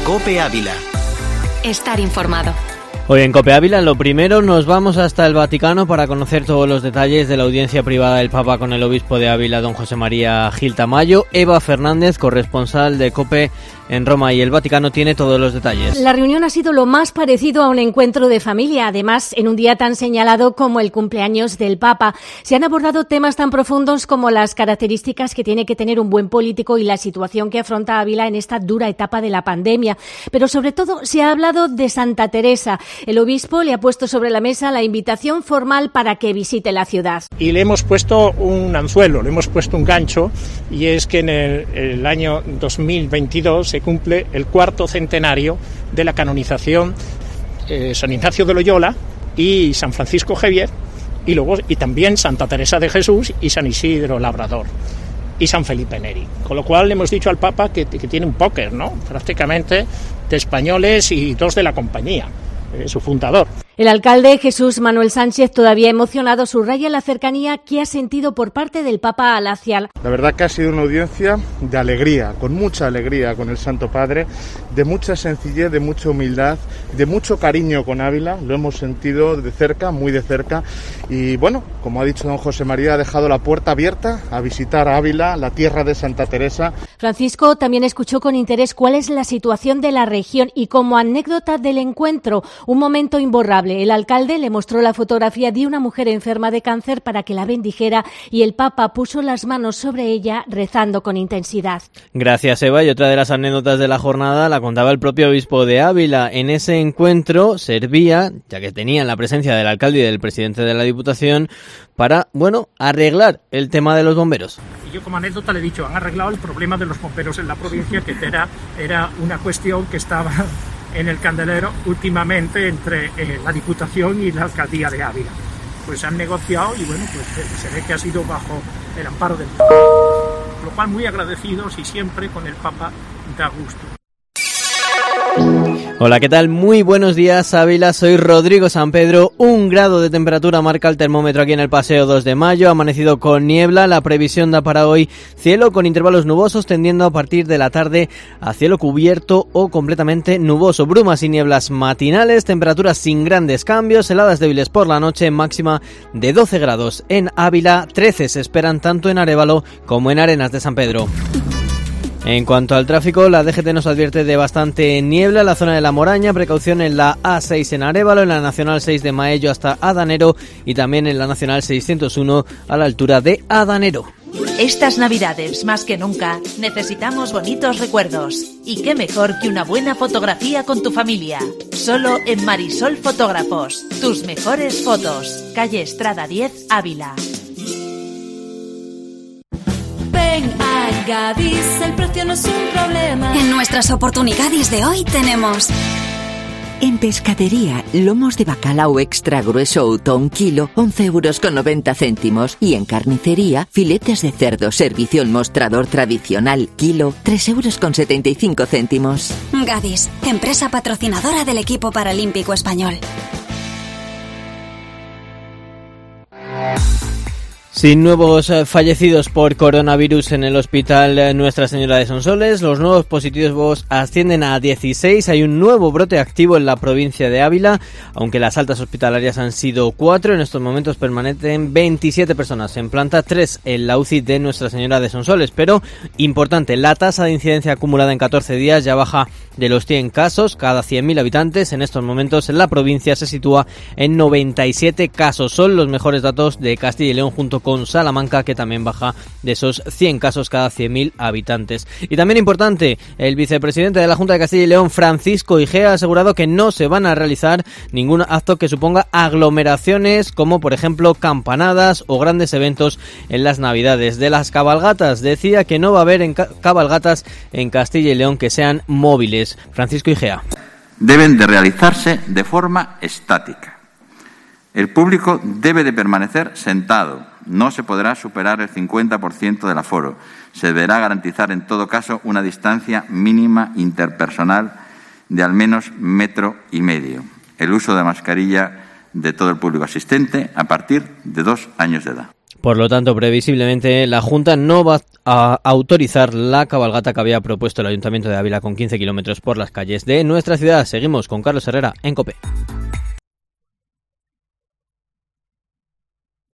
COPE Ávila. Estar informado. Hoy en COPE Ávila, lo primero, nos vamos hasta el Vaticano para conocer todos los detalles de la audiencia privada del Papa con el obispo de Ávila, don José María Gil Tamayo. Eva Fernández, corresponsal de COPE en Roma y el Vaticano, tiene todos los detalles. La reunión ha sido lo más parecido a un encuentro de familia, además en un día tan señalado como el cumpleaños del Papa. Se han abordado temas tan profundos como las características que tiene que tener un buen político y la situación que afronta Ávila en esta dura etapa de la pandemia. Pero sobre todo se ha hablado de Santa Teresa. El obispo le ha puesto sobre la mesa la invitación formal para que visite la ciudad. Y le hemos puesto un anzuelo, le hemos puesto un gancho, y es que en el año 2022 se cumple el 4º centenario de la canonización San Ignacio de Loyola y San Francisco Javier, y también Santa Teresa de Jesús y San Isidro Labrador y San Felipe Neri. Con lo cual le hemos dicho al Papa que tiene un póker, ¿no?, prácticamente de españoles y 2 de la compañía, su fundador. El alcalde Jesús Manuel Sánchez, todavía emocionado, subraya la cercanía que ha sentido por parte del Papa a la ciudad. La verdad que ha sido una audiencia de alegría, con mucha alegría con el Santo Padre, de mucha sencillez, de mucha humildad, de mucho cariño con Ávila. Lo hemos sentido de cerca, muy de cerca. Y bueno, como ha dicho don José María, ha dejado la puerta abierta a visitar Ávila, la tierra de Santa Teresa. Francisco también escuchó con interés cuál es la situación de la región y, como anécdota del encuentro, un momento imborrable. El alcalde le mostró la fotografía de una mujer enferma de cáncer para que la bendijera y el Papa puso las manos sobre ella rezando con intensidad. Gracias, Eva. Y otra de las anécdotas de la jornada la contaba el propio obispo de Ávila. En ese encuentro servía, ya que tenían la presencia del alcalde y del presidente de la Diputación, para, arreglar el tema de los bomberos. Y yo como anécdota le he dicho, han arreglado el problema de los bomberos en la provincia, que era una cuestión que estaba en el candelero últimamente entre la Diputación y la Alcaldía de Ávila. Pues han negociado y se ve que ha sido bajo el amparo del Papa. Por lo cual muy agradecidos, y siempre con el Papa da gusto. Hola, ¿qué tal? Muy buenos días, Ávila. Soy Rodrigo San Pedro. 1 grado de temperatura marca el termómetro aquí en el Paseo 2 de Mayo. Ha amanecido con niebla. La previsión da para hoy cielo con intervalos nubosos, tendiendo a partir de la tarde a cielo cubierto o completamente nuboso. Brumas y nieblas matinales, temperaturas sin grandes cambios, heladas débiles por la noche, máxima de 12 grados en Ávila. 13 se esperan tanto en Arévalo como en Arenas de San Pedro. En cuanto al tráfico, la DGT nos advierte de bastante niebla en la zona de La Moraña, precaución en la A6 en Arévalo, en la Nacional 6 de Maello hasta Adanero y también en la Nacional 601 a la altura de Adanero. Estas Navidades, más que nunca, necesitamos bonitos recuerdos. Y qué mejor que una buena fotografía con tu familia. Solo en Marisol Fotógrafos. Tus mejores fotos. Calle Estrada 10, Ávila. Ven a Gadis, el precio no es un problema. En nuestras oportunidades de hoy tenemos... En pescadería, lomos de bacalao extra grueso Outo 1 kilo, 11,90 €. Y en carnicería, filetes de cerdo servicio en mostrador tradicional kilo, 3,75 €. Gadis, empresa patrocinadora del equipo paralímpico español. Sin nuevos fallecidos por coronavirus en el Hospital Nuestra Señora de Sonsoles, los nuevos positivos ascienden a 16. Hay un nuevo brote activo en la provincia de Ávila, aunque las altas hospitalarias han sido 4. En estos momentos permanecen 27 personas en planta, 3 en la UCI de Nuestra Señora de Sonsoles. Pero, importante, la tasa de incidencia acumulada en 14 días ya baja de los 100 casos cada 100.000 habitantes. En estos momentos en la provincia se sitúa en 97 casos. Son los mejores datos de Castilla y León, junto con Salamanca, que también baja de esos 100 casos cada 100.000 habitantes. Y también importante, el vicepresidente de la Junta de Castilla y León, Francisco Igea, ha asegurado que no se van a realizar ningún acto que suponga aglomeraciones, como por ejemplo campanadas o grandes eventos en las Navidades. De las cabalgatas, decía que no va a haber cabalgatas en Castilla y León que sean móviles. Francisco Igea. Deben de realizarse de forma estática. El público debe de permanecer sentado. No se podrá superar el 50% del aforo. Se deberá garantizar en todo caso una distancia mínima interpersonal de al menos 1,5 metros. El uso de mascarilla de todo el público asistente a partir de 2 años de edad. Por lo tanto, previsiblemente, la Junta no va a autorizar la cabalgata que había propuesto el Ayuntamiento de Ávila con 15 kilómetros por las calles de nuestra ciudad. Seguimos con Carlos Herrera en COPE.